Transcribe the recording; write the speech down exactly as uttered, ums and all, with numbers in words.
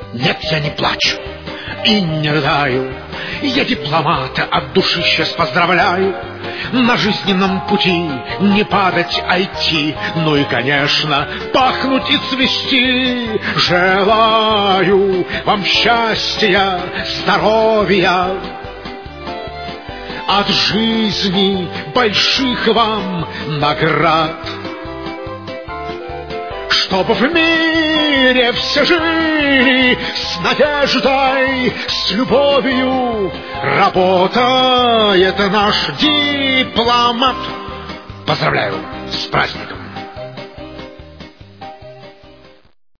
Нет, я не плачу и не рыдаю. Я дипломата от души сейчас поздравляю. На жизненном пути не падать, а идти. Ну и, конечно, пахнуть и цвести. Желаю вам счастья, здоровья, от жизни больших вам наград, чтобы в мире все жили с надеждой, с любовью. Работает наш дипломат. Поздравляю с праздником!